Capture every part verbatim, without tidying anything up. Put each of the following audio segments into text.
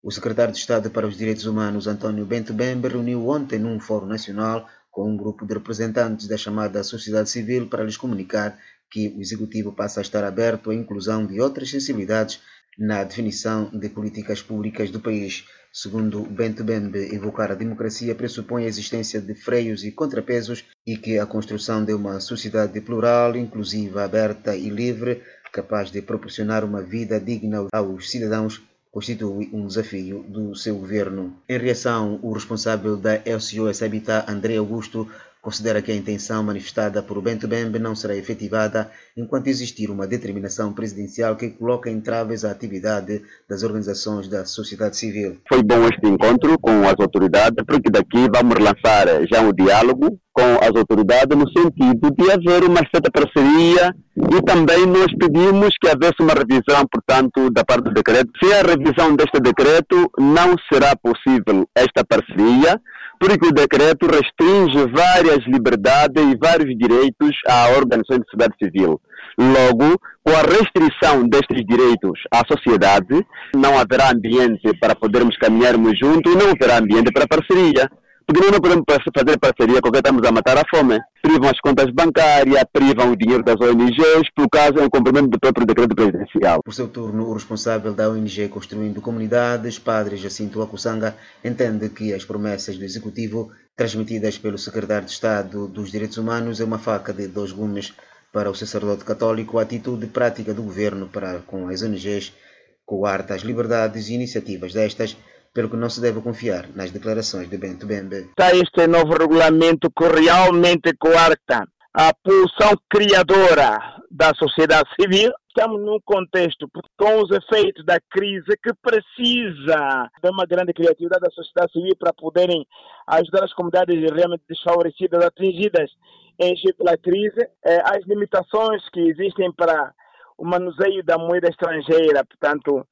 O secretário de Estado para os Direitos Humanos, António Bento Bembe, reuniu ontem num fórum nacional com um grupo de representantes da chamada sociedade civil para lhes comunicar que o Executivo passa a estar aberto à inclusão de outras sensibilidades na definição de políticas públicas do país. Segundo Bento Bembe, invocar a democracia pressupõe a existência de freios e contrapesos e que a construção de uma sociedade plural, inclusiva, aberta e livre, capaz de proporcionar uma vida digna aos cidadãos, constitui um desafio do seu governo. Em reação, o responsável da S O S Habitat, André Augusto, considera que a intenção manifestada por Bento Bembe não será efetivada enquanto existir uma determinação presidencial que coloca entraves à atividade das organizações da sociedade civil. Foi bom este encontro com as autoridades, porque daqui vamos lançar já um diálogo com as autoridades no sentido de haver uma certa parceria e também nós pedimos que houvesse uma revisão, portanto, da parte do decreto. Se a revisão deste decreto não será possível esta parceria, porque o decreto restringe várias liberdades e vários direitos à organização de sociedade civil. Logo, com a restrição destes direitos à sociedade, não haverá ambiente para podermos caminharmos juntos e não haverá ambiente para parceria. Porque nós não podemos fazer parceria porque estamos a matar a fome. Privam as contas bancárias, privam o dinheiro das O N Gs, por causa do cumprimento do próprio decreto presidencial. Por seu turno, o responsável da O N G Construindo Comunidades, Padre Jacinto Akusanga, entende que as promessas do Executivo, transmitidas pelo secretário de Estado dos Direitos Humanos, é uma faca de dois gumes para o sacerdote católico. A atitude prática do governo para com as O N Gs coarta as liberdades e iniciativas destas, pelo que não se deve confiar nas declarações de Bento Bembe. Está este novo regulamento que realmente coarta a pulsão criadora da sociedade civil. Estamos num contexto com os efeitos da crise que precisa de uma grande criatividade da sociedade civil para poderem ajudar as comunidades realmente desfavorecidas, atingidas em si pela crise. As limitações que existem para o manuseio da moeda estrangeira, portanto,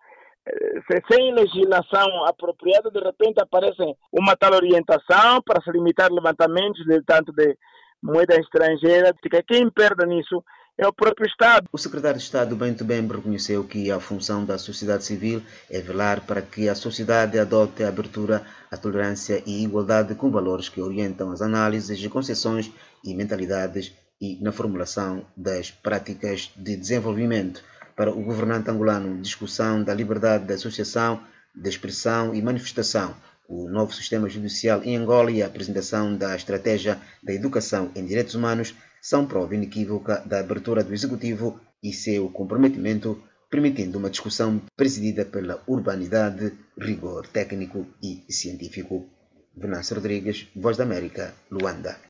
sem legislação apropriada, de repente aparece uma tal orientação para se limitar levantamentos de tanto de moeda estrangeira. Quem perde nisso é o próprio Estado. O secretário de Estado Bento Bembe reconheceu que a função da sociedade civil é velar para que a sociedade adote a abertura, a tolerância e a igualdade com valores que orientam as análises e concessões e mentalidades e na formulação das práticas de desenvolvimento. Para o governante angolano, discussão da liberdade de associação, de expressão e manifestação, o novo sistema judicial em Angola e a apresentação da estratégia da educação em direitos humanos são prova inequívoca da abertura do Executivo e seu comprometimento, permitindo uma discussão presidida pela urbanidade, rigor técnico e científico. Venâncio Rodrigues, Voz da América, Luanda.